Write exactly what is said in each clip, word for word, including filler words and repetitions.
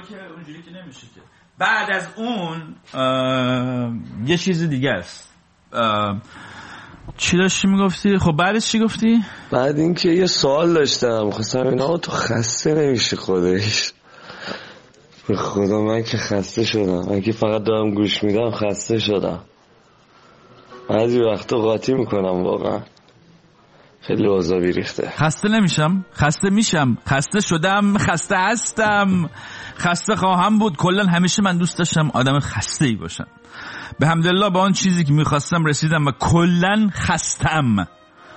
که اونجوری که نمیشه که. بعد از اون یه چیز دیگه است. چی داشتی میگفتی؟ خب بعدش چی گفتی؟ بعد اینکه یه سوال داشتم خواستم اینا تو خسته نمیشه خودش؟ به خدا من که خسته شدم، من که فقط دارم گوش میدم خسته شدم. بعضی وقتا قاطی میکنم واقعا، خیلی اوضاع بیریخته. خسته نمیشم، خسته میشم، خسته شدم، خسته هستم، خسته خواهم بود. کلا همیشه من دوست داشتم آدم خسته ای باشم. به حمدالله با آن چیزی که میخواستم رسیدم و کلا خستم.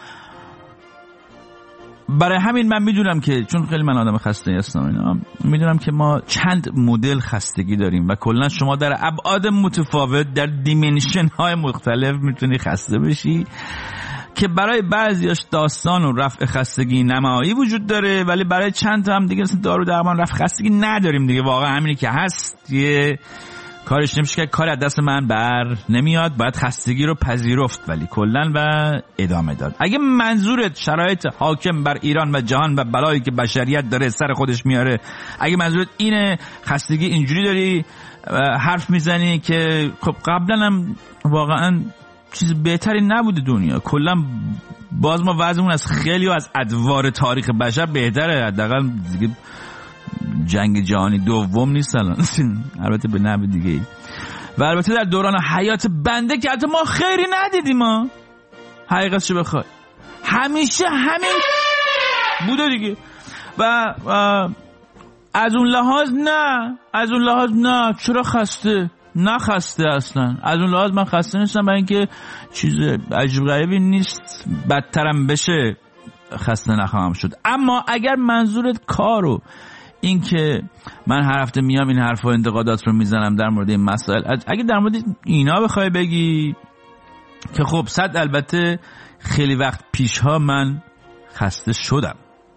برای همین من میدونم که چون خیلی من آدم خسته هستم اینا، میدونم که ما چند مدل خستگی داریم و کلا شما در ابعاد متفاوت در دیمنشن های مختلف میتونی خسته بشی که برای بعضیاش داستان و رفع خستگی نمایی وجود داره، ولی برای چند تا هم دیگه مثلا دارو درمان رفع خستگی نداریم دیگه. واقعا همینی که هست یه کارش نمیشه که کار از دست من بر نمیاد، باید خستگی رو پذیرفت ولی کلن و ادامه داد. اگه منظورت شرایط حاکم بر ایران و جهان و بلایی که بشریت داره سر خودش میاره، اگه منظورت اینه خستگی اینجوری داری حرف میزنی که خب قبلا هم واقعا چیز بهتری نبوده دنیا، کلا باز ما وضعمون از خیلی و از ادوار تاریخ بشر بهتره، حداقل دیگه جنگ جهانی دوم نیست الان البته به نحو دیگه ای. و البته در دوران حیات بنده که حتی ما خیری ندیدیم، ما حقیقتشو بخوای همیشه همین بوده دیگه. و, و از اون لحاظ نه از اون لحاظ نه چرا خسته نه خسته اصلا از اون لحاظ من خسته نیستم، برای اینکه چیز عجیب غریبی نیست، بدترم بشه خسته نخواهم شد. اما اگر منظورت کارو این که من هر هفته میام این حرفا انتقادات رو میزنم در مورد این مسائل، اگه در مورد اینا بخوای بگی که خب صد البته خیلی وقت پیشها من خسته شدم،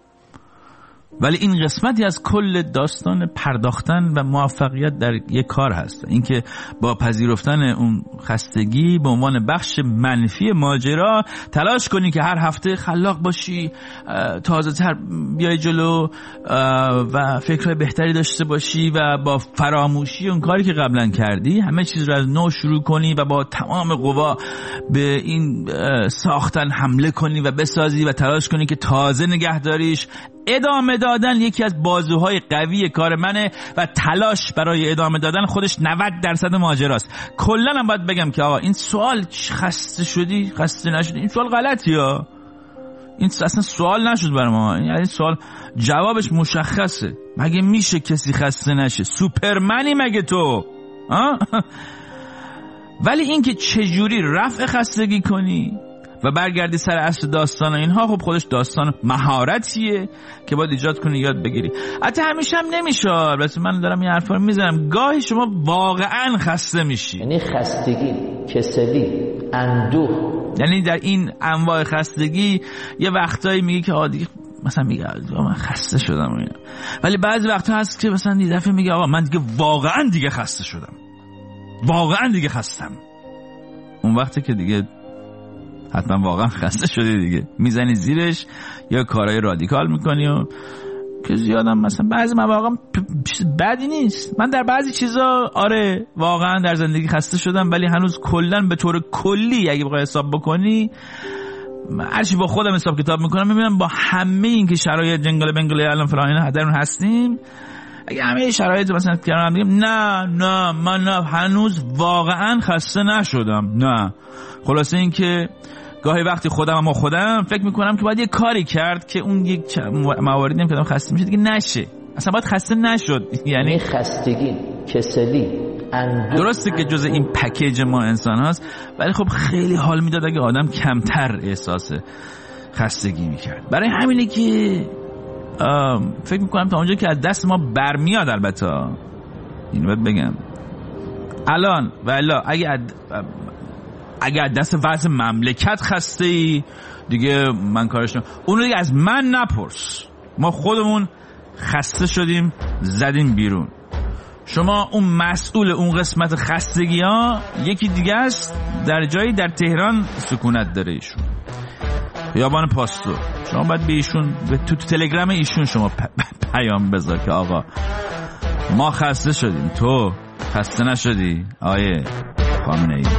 ولی این قسمتی از کل داستان پرداختن و موفقیت در یک کار هست، اینکه با پذیرفتن اون خستگی به عنوان بخش منفی ماجرا تلاش کنی که هر هفته خلاق باشی، تازه تر بیای جلو و فکرهای بهتری داشته باشی و با فراموشی اون کاری که قبلا کردی همه چیز رو از نو شروع کنی و با تمام قوا به این ساختن حمله کنی و بسازی و تلاش کنی که تازه نگه داریش. ادامه دادن یکی از بازوهای قوی کار منه و تلاش برای ادامه دادن خودش نود درصد ماجراست. کلا هم باید بگم که آقا این سوال خسته شدی خسته نشدی این سوال غلطیه، این اصلا سوال نشد برای ما، این سوال جوابش مشخصه. مگه میشه کسی خسته نشه؟ سوپرمنی مگه تو؟ ولی این که چجوری رفع خستگی کنی و برگردی سر اصل داستان اینها، خب خودش داستان مهارتیه که باید ایجاد کنی یاد بگیری. حتی همیشه هم نمیشه، بس من دارم این حرفا رو میزنم، گاهی شما واقعا خسته میشی، یعنی خستگی، کسلی، اندوه، یعنی در این انواع خستگی یه وقتایی میگی که آقا دیگه مثلا میگه من خسته شدم اینا، ولی بعضی وقتا هست که مثلا یه دفعه میگه آقا من دیگه واقعا دیگه خسته شدم، واقعا دیگه خستم. اون وقتی که دیگه حتما واقعا خسته شدی دیگه، میزنی زیرش یا کارهای رادیکال میکنی و که زیادم مثلا بعضی مواقع چیز بدی نیست. من در بعضی چیزا آره واقعا در زندگی خسته شدم، ولی هنوز کلا به طور کلی اگه بخوای حساب بکنی، هرچی با خودم حساب کتاب میکنم میبینم با همه این که شرایط جنگل بنگل الان فلان اینا درون هستیم، اگه همه شرایط مثلا کردم میگم نه نه من نه هنوز واقعا خسته نشدم. نه خلاصه این که گاهی وقتی خودم اما خودم فکر میکنم که باید یه کاری کرد که اون یک مواردی که خسته میشه دیگه نشه، اصلا باید خسته نشد. یعنی خستگی، کسلی، اندوه درسته که جز این پکیج ما انسان هست، ولی خب خیلی حال میداد اگه آدم کمتر احساس خستگی میکرد. برای همینه که فکر میکنم تا اونجا که از دست ما برمیاد، البته اینو باید بگم الان و الا اگه اد... اگه از دست وضع مملکت خسته ای دیگه من کارش نم اونو دیگه از من نپرس، ما خودمون خسته شدیم زدیم بیرون. شما اون مسئول اون قسمت خستگی ها یکی دیگه است، در جایی در تهران سکونت داره ایشون، خیابان پاستور. شما باید به ایشون به تو, تو تلگرام ایشون شما پ... پیام بذار که آقا ما خسته شدیم، تو خسته نشدی آیه خامنه ای؟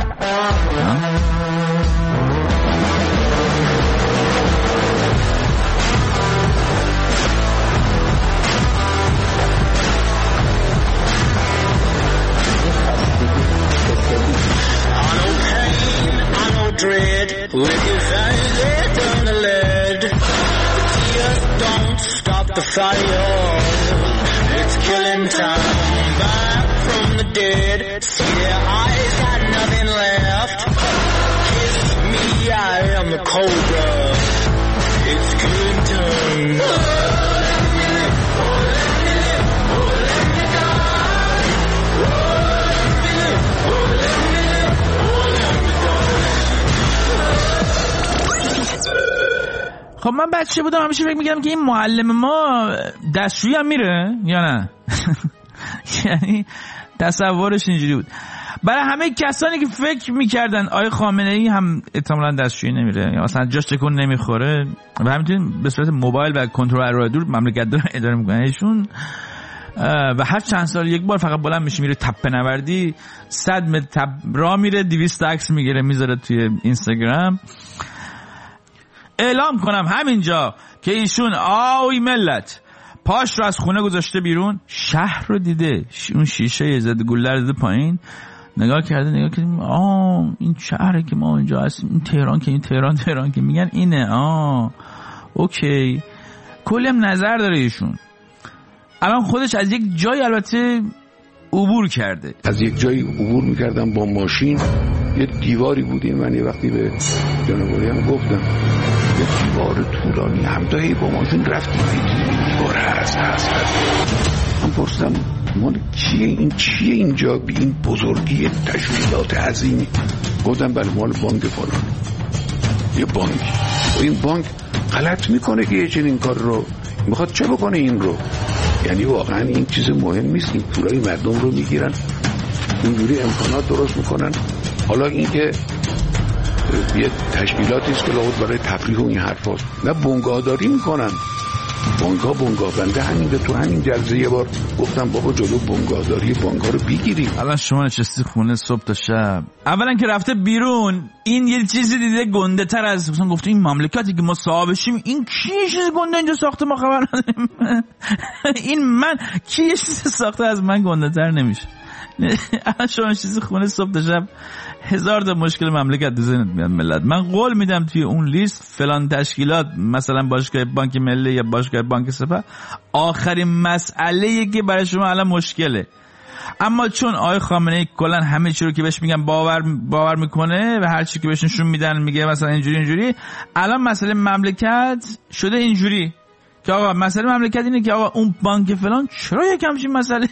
Dread, with your eyes on the lead. The tears don't stop the fire. It's killing time. Back from the dead. See their eyes got nothing left. Kiss me, I am the cobra. It's killing time. خب من بچه بودم همیشه فکر می‌کردم که این معلم ما دستشویی هم میره یا نه. یعنی تصورش اینجوری بود. برای همه کسانی که فکر میکردن آقای خامنه‌ای هم احتمالاً دستشویی نمیره یا مثلا جاش تکون نمیخوره و همینطوری به صورت موبایل و کنترل راه دور مملکت داره اداره میکنه ایشون، و هر چند سال یک بار فقط بلند میشه میره تپه نوردی، صد متر تپ راه میره، دویست عکس میگیره میذاره توی اینستاگرام. اعلام کنم همینجا که ایشون آوی ملت پاش رو از خونه گذاشته بیرون، شهر رو دیده، اون شیشه زده گلر زده پایین، نگاه کرده نگاه کرده آه این شهره که ما اینجا هستیم، این تهران که این تهران تهران که میگن اینه، آه اوکی. کلی هم نظر داره ایشون. الان خودش از یک جای البته عبور کرده، از یک جایی عبور میکردم با ماشین، یه دیواری بودیم، من یه وقتی به جنابالی هم گفتم یه دیوار طولانی هم دایی با ماشین رفتیم دیدیم دیوار هست هست هست. من پرسیدم مال چیه این، چیه اینجا بی این بزرگی تشکیلات عظیمی؟ گفتم بله مال بانک فلان. یه بانک و این بانک غلط میکنه که یه چنین کار رو میخواد چه بکنه این رو، یعنی واقعا این چیز مهم نیست، این پولای مردم رو میگیرن اینجوری امکانات درست میکنن. حالا این که یه تشکیلاتی است که لابد برای تفریح و این حرف هست، نه بنگاهداری میکنن. بانک‌ها بنگاه بنده همین به تو همین جلسه یه بار گفتم بابا جلو بنگاهداری بانک‌ها رو بگیریم. الان شما نشستی خونه صبح تا شب، اولا که رفته بیرون این یه چیزی دیده گنده تر از مثلا گفته این مملکتی که ما صاحبشیم، این کی چیز گنده اینجا ساخته ما خبر نداریم. این من کی چیز ساخته از من گنده تر نمیشه. الان شما نشستی خونه صبح تا شب، هزار تا مشکل مملکت تو ذهنت میاد ملت. من قول میدم توی اون لیست فلان تشکیلات، مثلا باشگاه بانک ملی یا باشگاه بانک سپاه، آخرین مسئله‌ای که برای شما الان مشکله. اما چون آقای خامنه‌ای کلا همه چی رو که بهش میگن باور باور میکنه و هر چی که بهش نشون میدن میگه مثلا اینجوری اینجوری، الان مسئله مملکت شده اینجوری که آقا مسئله مملکت اینه که آقا اون بانک فلان چرا یک همچین مسئله.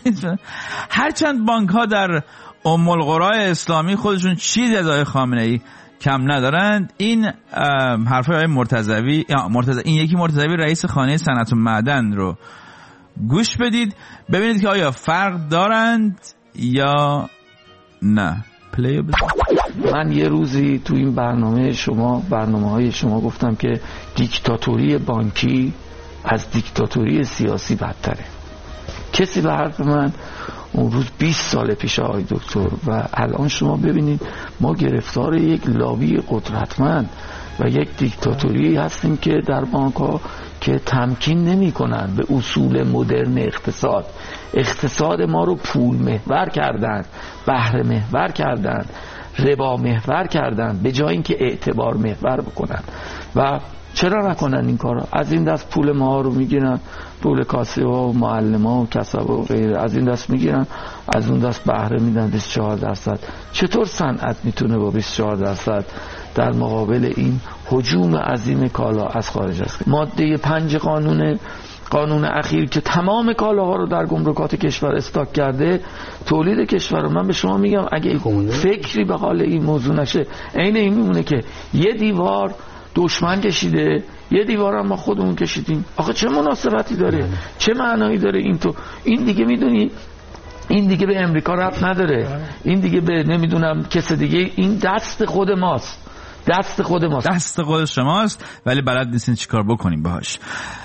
هرچند بانک ها در ام القرى اسلامی خودشون چیزی از آقای خامنه‌ای کم ندارند، این حرفای آقای مرتضوی، مرتضوی این یکی مرتضوی رئیس خانه صنعت و معدن رو گوش بدید ببینید که آیا فرق دارند یا نه. پلی بزن. من یه روزی تو این برنامه شما برنامه های شما گفتم که دیکتاتوری بانکی از دیکتاتوری سیاسی بدتره. کسی به حرف من اون روز بیست سال پیش آقای دکتر، و الان شما ببینید ما گرفتار یک لابی قدرتمند و یک دیکتاتوری هستیم که در بانک ها که تمکین نمی کنن به اصول مدرن اقتصاد. اقتصاد ما رو پول محور کردن، بهره محور کردن، ربا محور کردن به جای اینکه اعتبار محور بکنن. و چرا نکنن این کارا؟ از این دست پول ما رو میگیرن، پول کاسه ها و معلم ها و کسب و غیره، از این دست میگیرن، از اون دست بهره میدن بیست و چهار درصد. چطور صنعت میتونه با بیست و چهار درصد در مقابل این هجوم عظیم کالا از خارج است؟ ماده پنج قانون قانون اخیر که تمام کالاها رو در گمرکات کشور استاک کرده، تولید کشور رو، من به شما میگم اگه فکری به حال این موضوع نشه، عین این میمونه که یه دیوار دشمن کشیده، یه دیوار هم ما خودمون کشیدیم. آخه چه مناسبتی داره؟ چه معنایی داره این؟ تو این دیگه میدونی این دیگه به امریکا ربط نداره، این دیگه به نمیدونم کس دیگه، این دست خود ماست، دست خود ماست، دست خود شماست، ولی بلد نیستین چیکار بکنیم باهاش.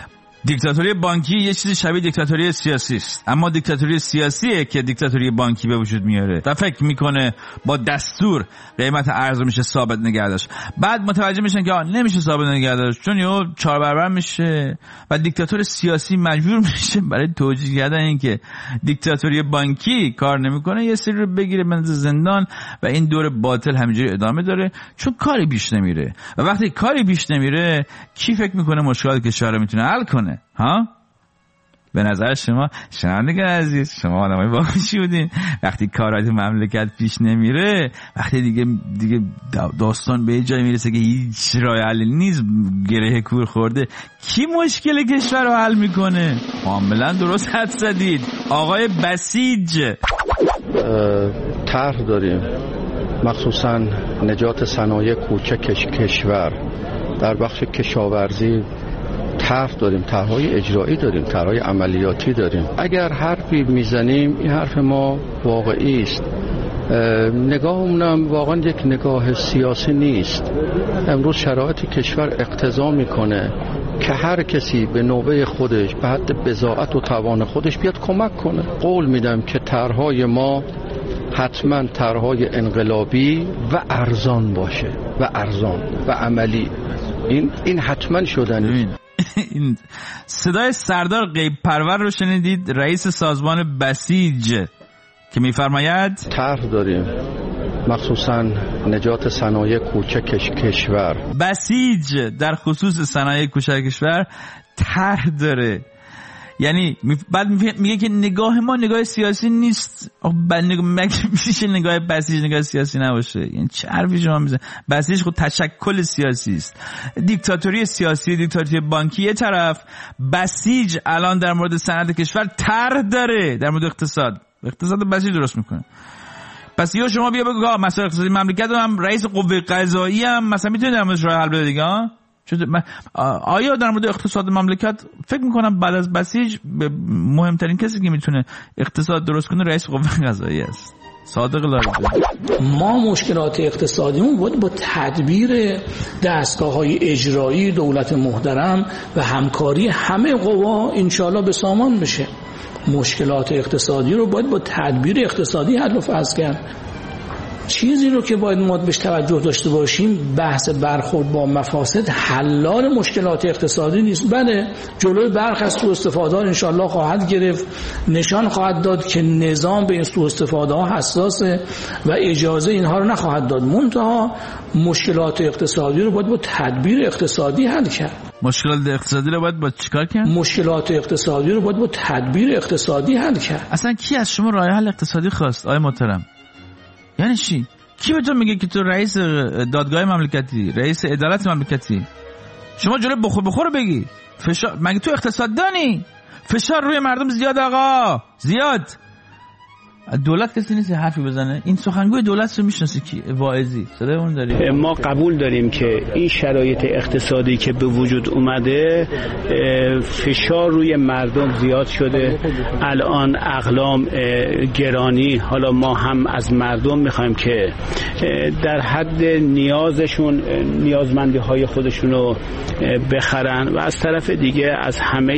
دیکتاتوری بانکی یه چیزی شبیه دیکتاتوری سیاسی است، اما دیکتاتوری سیاسیه که دیکتاتوری بانکی به وجود میاره و فکر میکنه با دستور قیمت ارز میشه ثابت نگه داشت. بعد متوجه میشن که نمیشه ثابت نگه داشت، چون یهو چهار برابر میشه و دیکتاتور سیاسی مجبور میشه برای توجیه کردن اینکه دیکتاتوری بانکی کار نمیکنه یه سری رو بگیره بنز زندان و این دور باطل همینجوری ادامه داره، چون کاری پیش نمیره. و وقتی کاری پیش نمیره کی فکر میکنه مشکلات کشور رو میتونه حل کنه؟ ها؟ به نظر شما شنوندگان عزیز، شما آدمای باهوشی بودین، وقتی کارات مملکت پیش نمیره، وقتی دیگه دیگه داستان به جای میرسه که هیچ راه حلی نیست، گره کور خورده، کی مشکل کشور رو حل میکنه؟ کاملا درست حد زدید آقای بسیج. طرح داریم مخصوصا نجات صنایع کوچک کشور در بخش کشاورزی، طرح داریم، طرح‌های اجرایی داریم، طرح‌های عملیاتی داریم. اگر حرفی میزنیم این حرف ما واقعی است، نگاهمون واقعا یک نگاه سیاسی نیست. امروز شرایط کشور اقتضا میکنه که هر کسی به نوبه خودش به حد بضاعت و توان خودش بیاد کمک کنه. قول میدم که طرح‌های ما حتما طرح‌های انقلابی و ارزان باشه و ارزان و عملی. این این حتما شدنی. این صدای سردار غیب پرور رو شنیدید، رئیس سازمان بسیج که میفرماید طرح داریم مخصوصا نجات صنایع کوچک کشور. بسیج در خصوص صنایع کوچک کشور طرح داره، یعنی بعد میگه که نگاه ما نگاه سیاسی نیست. بعد میشه نگاه بسیج نگاه سیاسی نباشه؟ یعنی چه حرفی شما میزنید؟ بسیج خود تشکل سیاسی است. دیکتاتوری سیاسی، دیکتاتوری بانکی یه طرف، بسیج الان در مورد صنعت کشور طرح داره، در مورد اقتصاد اقتصاد بسیج درست میکنه. پس یا شما بیا بگو مسائل اقتصادی مملکت رو هم رئیس قوه قضاییه هم مثلا میتونه در موردش راه حل بده دیگه. آیا در مورد اقتصاد مملکت فکر میکنم بعد از بسیج مهمترین کسی که میتونه اقتصاد درست کنه رئیس قوه قضاییه است؟ صادق لاریجانی. ما مشکلات اقتصادیمون باید با تدبیر دستگاه‌های اجرایی دولت محترم و همکاری همه قوا انشالله به سامان بشه. مشکلات اقتصادی رو باید با تدبیر اقتصادی حل و فصل کرد. چیزی رو که باید ما بهش توجه داشته باشیم، بحث برخورد با مفاسد حلال مشکلات اقتصادی نیست. بله جلوی برخ از سوء استفاده ها انشالله خواهد گرفت، نشان خواهد داد که نظام به این سوء استفاده ها حساسه و اجازه اینها رو نخواهد داد. منتها مشکلات اقتصادی رو باید با تدبیر اقتصادی حل کرد. مشکلات اقتصادی رو باید با چیکار کرد؟ مشکلات اقتصادی رو باید با تدبیر اقتصادی حل کرد. اصلا کی از شما راه حل اقتصادی خواست آقای محترم؟ یعنی چی؟ کی به تو میگه که تو رئیس دادگاه مملکتی، رئیس عدالت مملکتی؟ شما جلوی بخور بخور بگی فشار، مگه تو اقتصاددانی؟ فشار روی مردم زیاد آقا، زیاد. دولت کسی نیست حرفی بزنه. این سخنگوی دولت رو میشناسی کی؟ واعظی صدای اون داری؟ ما قبول داریم که این شرایط اقتصادی که به وجود اومده فشار روی مردم زیاد شده. الان اقلام گرانی، حالا ما هم از مردم میخوایم که در حد نیازشون نیازمندی های خودشون رو بخرن و از طرف دیگه از همه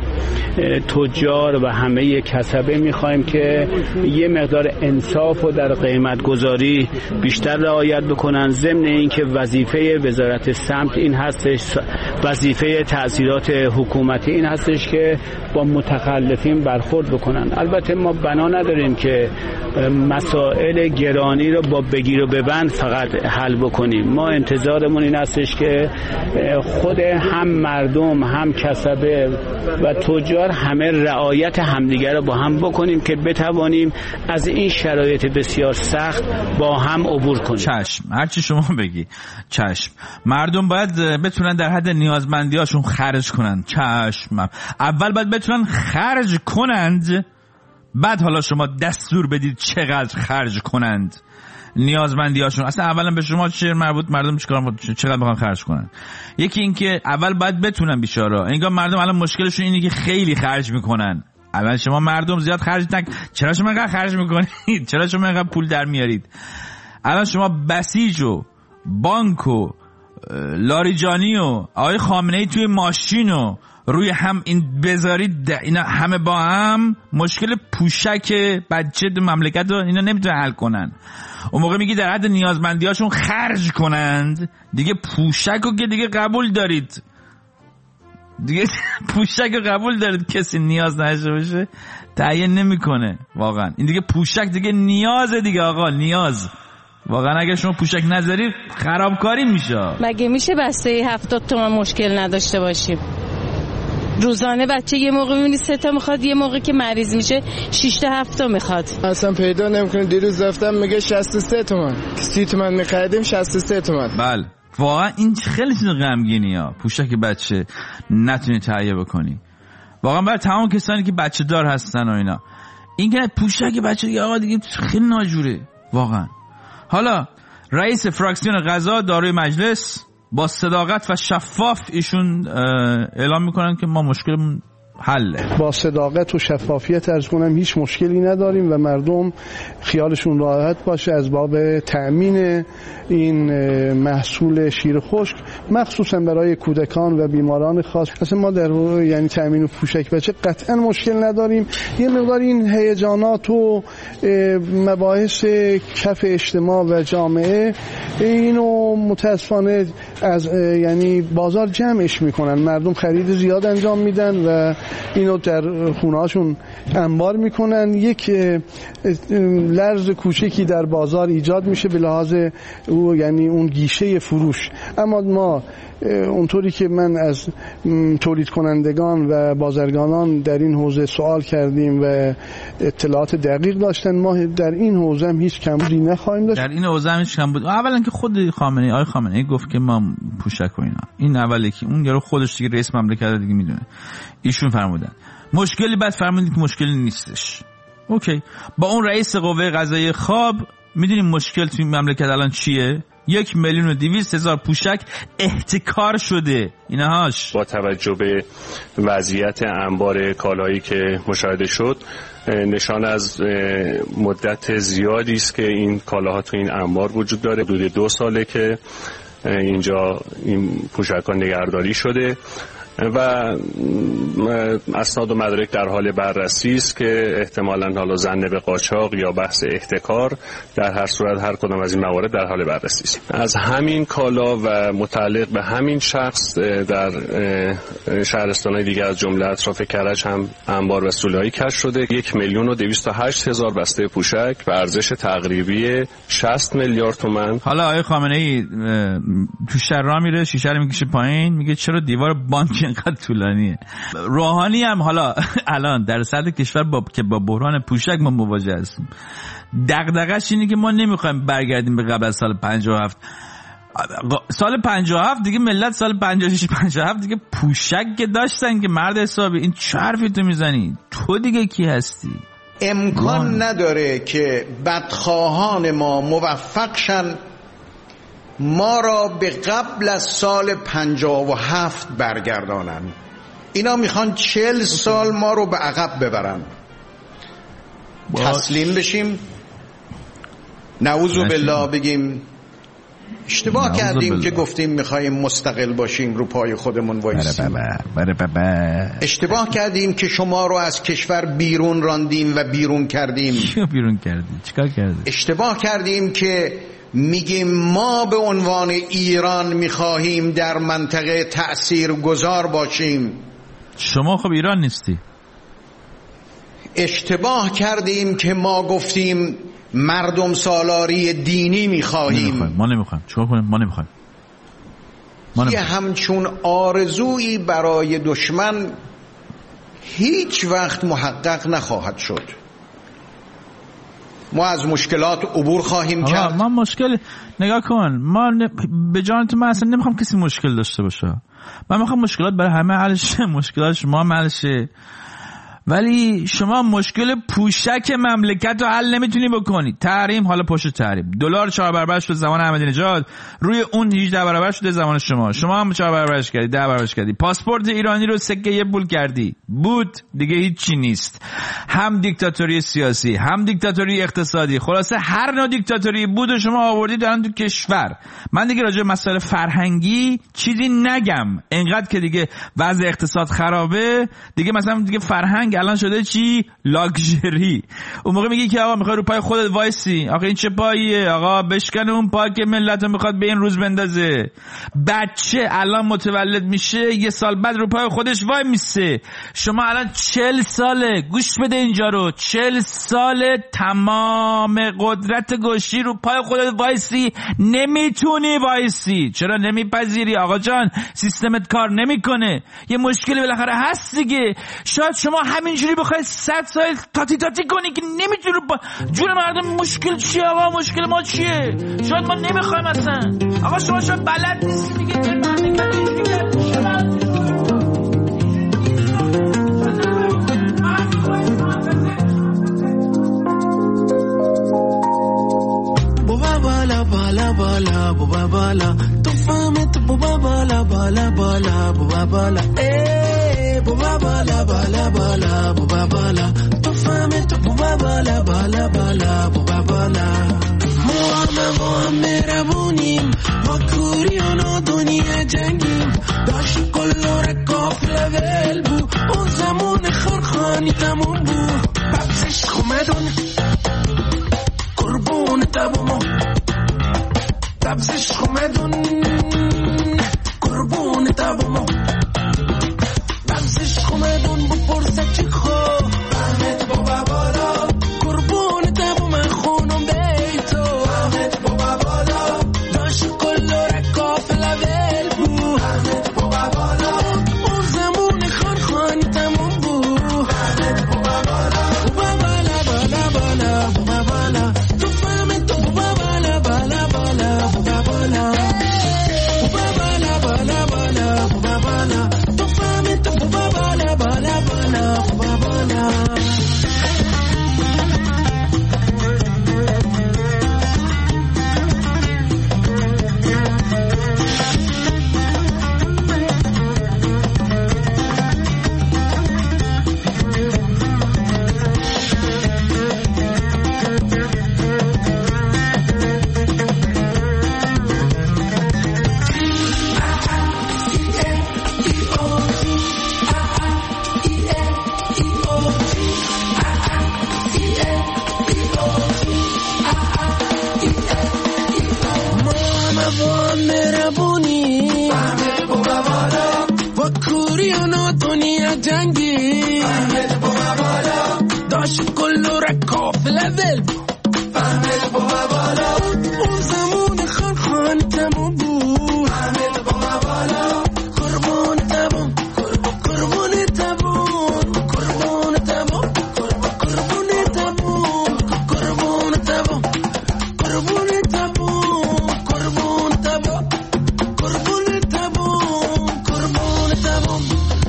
تجار و همه کسبه میخوایم که یه مقدار انصاف و در قیمت گذاری بیشتر رعایت بکنن. ضمن اینکه وظیفه وزارت سمت این هستش، وظیفه تأثیرات حکومتی این هستش که با متخلفین برخورد بکنن. البته ما بنا نداریم که مسائل گرانی رو با بگیر و ببند فقط حل بکنیم. ما انتظارمون این هستش که خود هم مردم هم کسبه و تجار همه رعایت همدیگر رو با هم بکنیم که بتوانیم از این شرایط بسیار سخت با هم عبور کنیم. چشم، هرچی شما بگی چشم. مردم باید بتونن در حد نیازمندیاشون خرج کنن. چشم. اول باید بتونن خرج کنند، بعد حالا شما دستور بدید چقدر خرج کنند نیازمندیاشون. اصلا اولا به شما چه مربوط مردم چیکار چقدر بخوان خرج کنن؟ یکی این که اول باید بتونن بیچارا. انگار مردم الان مشکلشون اینه که خیلی خرج میکنن. اول شما مردم زیاد خرج نک، چرا شما اینقدر خرج میکنید؟ چرا شما اینقدر پول در میارید؟ الان شما بسیج و بانک و لاریجانی و آقای خامنه‌ای توی ماشین و روی هم این بذارید، اینا همه با هم مشکل پوشک بچه دو مملکت رو اینا نمیتونه حل کنن. اون موقع میگی در حد نیازمندیاشون خرج کنند، دیگه پوشک رو که دیگه قبول دارید، دیگه پوشک رو قبول دارید کسی نیاز نشه باشه تعیین نمیکنه. واقعا این دیگه پوشک دیگه نیازه دیگه آقا، نیاز. واقعا اگه شما پوشک نذاری خرابکاری میشه. مگه میشه بسته هفتاد تومن مشکل نداشته باشیم؟ روزانه بچه یه موقع میبینی سه تا میخواد، یه موقع که مریض میشه شش تا هفت تا میخواد. اصلا پیدا نمیکنه. دیروز رفتم میگه شصت و سه تومن، سی تومن میخریدیم شصت و سه تومن. بله واقعا این خیلی چیز غمگینی ها، پوشک بچه نتونی تهیه بکنی. واقعا برای تمام کسانی که بچه دار هستن و اینا، این که پوشک بچه دیگه آقا دیگه خیلی ناجوره واقعا. حالا رئیس فراکسیون غذا داروی مجلس با صداقت و شفاف ایشون اعلام میکنن که ما مشکلمون حله. با صداقت و شفافیت عرض کنم هیچ مشکلی نداریم و مردم خیالشون راحت باشه از باب تأمین این محصول شیر خشک، مخصوصا برای کودکان و بیماران خاص. اصلا ما در یعنی تأمین پوشک بچه قطعا مشکل نداریم. یه مقدار این هیجانات و مباحث کف اجتماع و جامعه اینو متاسفانه از یعنی بازار جمعش میکنن، مردم خرید زیاد انجام میدن و اینو در خونه‌هاشون انبار میکنن. یک لرز کوچکی در بازار ایجاد میشه به لحاظ او یعنی اون گیشه فروش. اما ما اونطوری که من از تولید کنندگان و بازرگانان در این حوزه سوال کردیم و اطلاعات دقیق داشتن، ما در این حوزه هم هیچ کمبودی نخواهیم داشت. در این حوزه هم هیچ کمبود. اولا که خود خامنه‌ای آقای خامنه‌ای گفت که ما پوشک و اینا، این اولی که اون یارو خودش دیگه رئیس مملکت دیگه میدونه، ایشون فرمودن مشکلی، بعد فرمودن که مشکلی نیستش. اوکی، با اون رئیس قوه قضاییه خواب میدونیم مشکل توی مملکت الان چیه؟ یک میلیون و دویست هزار پوشک احتکار شده. اینهاش با توجه به وضعیت انبار کالایی که مشاهده شد، نشان از مدت زیادی است که این کالاها تو این انبار وجود داره. حدود دو ساله که اینجا این پوشک‌ها نگهداری شده و اسناد و مدارک در حال بررسی است که احتمالاً حالا ظن به قاچاق یا بحث احتکار، در هر صورت هر کدام از این موارد در حال بررسی است. از همین کالا و متعلق به همین شخص در شهرستان‌های دیگه از جمله اطراف کرج هم انبار و سوله‌ای کشف شده. یک میلیون و دویست و هشت هزار بسته پوشک به ارزش تقریبی شصت میلیارد تومان. حالا آقای خامنه‌ای تو شهر را میره، شیشه رو میکشه پایین، میگه چرا دیوار بانک اینقدر طولانیه. روحانی هم حالا الان در سطح کشور با که با بحران پوشک ما مواجه هستیم، دغدغه‌اش اینه که ما نمیخوایم برگردیم به قبل از سال پنجاه و هفت. سال پنجاه و هفت دیگه ملت سال پنجاه و شش پنجاه و هفت دیگه پوشک که داشتن که مرد حسابی. این چه حرفی تو میزنی؟ تو دیگه کی هستی؟ امکان وان. نداره که بدخواهان ما موفق شن ما را به قبل از سال پنجاه و هفت برگردانن. اینا میخوان چل سال ما رو به عقب ببرن. باش. تسلیم بشیم، نعوذ بالله بگیم اشتباه کردیم بالله. که گفتیم میخوایم مستقل باشیم، رو پای خودمون وایسیم. اشتباه کردیم که شما رو از کشور بیرون راندیم و بیرون کردیم. چیو بیرون کردیم؟ چیکار کردیم؟ اشتباه کردیم که میگیم ما به عنوان ایران میخواهیم در منطقه تأثیر گذار باشیم. شما خب ایران نیستی. اشتباه کردیم که ما گفتیم مردم سالاری دینی میخواهیم. ما نمیخوایم. چیکار کنیم؟ ما نمیخوایم. یه همچون آرزویی برای دشمن هیچ وقت محقق نخواهد شد. ما از مشکلات عبور خواهیم کرد. ما مشکل نگاه کن، ما ن... به جان تو من اصلا نمیخوام کسی مشکل داشته باشه. من میخوام مشکلات برای همه حل شه، مشکلات شما حل شه. ولی شما مشکل پوشک مملکت رو حل نمیتونی بکنی. تحریم، حالا پشت تحریم، دلار چهار برابر شد زمان احمدی نژاد، روی اون هجده برابر شده زمان شما، شما هم چهار برابرش کردی، ده برابرش کردی. پاسپورت ایرانی رو سکه یه پول کردی، بود دیگه هیچی نیست. هم دیکتاتوری سیاسی، هم دیکتاتوری اقتصادی، خلاصه هر نوع دیکتاتوری بود و شما آوردید دارن تو کشور. من دیگه راجع به مسائل فرهنگی چیزی نگم، اینقدر که دیگه وضع اقتصاد خرابه دیگه. مثلا دیگه فرهنگ الان شده چی؟ لاکچری. اون موقع میگی که آقا میخوای رو پای خودت وایسی، آقا این چه پاییه؟ آقا بشکن اون پای که ملت رو میخواد به این روز بندازه. بچه الان متولد میشه یه سال بعد رو پای خودش وای میسه. شما الان چل ساله، گوش بده اینجا رو، چل ساله تمام قدرت گوشی رو پای خودت وایسی، نمیتونی وایسی. چرا نمیپذیری آقا جان؟ سیستمت کار نمیکنه، یه مشکلی بالاخره هست دیگه. شاید شما همینجوری بخوای صد سال تاتی تاتی کنی که نمیتونی با جون مردم. مشکل چیه آقا؟ مشکل ما چیه؟ شاید ما نمیخوایم اصلا. آقا شما شاید بلد نیستی دیگه. بابا بالا بالا بالا بابا بالا تو فهمت بابا بالا بالا بالا بابا بالا ای بابا بالا بالا بالا بابا بالا تو فهمت بابا بالا بالا بالا بابا بالا ما همه ما هم مهربونیم ما کوریانا دنیا جنگیم داشت کلور کافل ول بو اون زمان خرخانی تموم بو ببزش خومدون قربون تبومو ببزش خومدون قربون تبومو ببزش خومدون بپرسه چی خو بهمت بابا بالا قربون تبوم خونم بیتو بهمت بابا بالا داشت کلور کافل ول بو بهمت بابا بالا اون زمان خرخانی تموم بو بهمت بابا بالا بابا بالا بالا بالا بابا بالا تو فهمت تو بابا بالا بالا بالا بابا بالا بابا بالا بالا بالا بابا بالا تو فهمت تو بابا بالا بالا بالا بابا بالا جنگی فهمت بابا بالا داشت کلو رکاف لول فهمت بابا بالا اون زمان خان خان تموم بود فهمت بابا بالا قربان تبون قربان تبون قربان تبون قربان تبون قربان تبون قربان تبون قربان تبون قربان تبون قربان تبون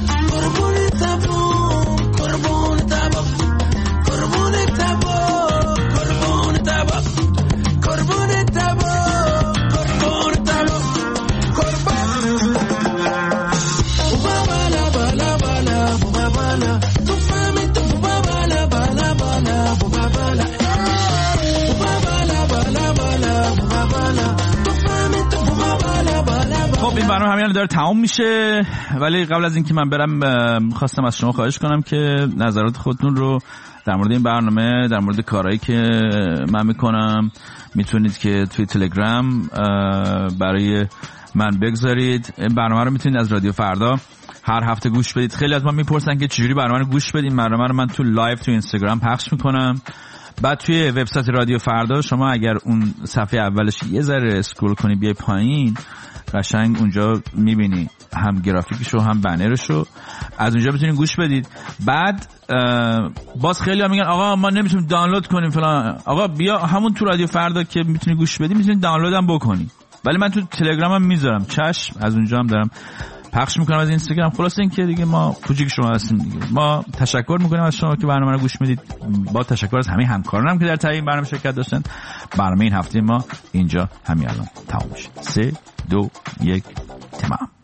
این برنامه همین داره تمام میشه، ولی قبل از اینکه من برم خواستم از شما خواهش کنم که نظرات خودتون رو در مورد این برنامه، در مورد کارهایی که من میکنم میتونید که توی تلگرام برای من بگذارید. این برنامه رو میتونید از رادیو فردا هر هفته گوش بدید. خیلی از ما میپرسن که چجوری برنامه رو گوش بدیم. برنامه رو من تو لایو تو اینستاگرام پخش میکنم. بعد توی وبسایت رادیو فردا شما اگر اون صفحه اولش یه ذره اسکرول کنی بیای پایین، قشنگ اونجا میبینی هم گرافیکشو هم بنرشو، از اونجا بتونین گوش بدید. بعد باز خیلی ها میگن آقا ما نمیتونیم دانلود کنیم فلان. آقا بیا همون تو رادیو فردا که میتونی گوش بدی میتونی دانلود هم بکنی، ولی من تو تلگرامم میذارم، چشم، از اونجا هم دارم پخش میکنم از اینستاگرام. خلاص این که دیگه ما کوچیک شما هستیم دیگه. ما تشکر میکنیم از شما که برنامه رو گوش میدید. با تشکر از همه همکارانم که در تهیه برنامه شرکت داشتن. برنامه این هفته ما اینجا همین الان تمام میشه. سه دو یک تمام.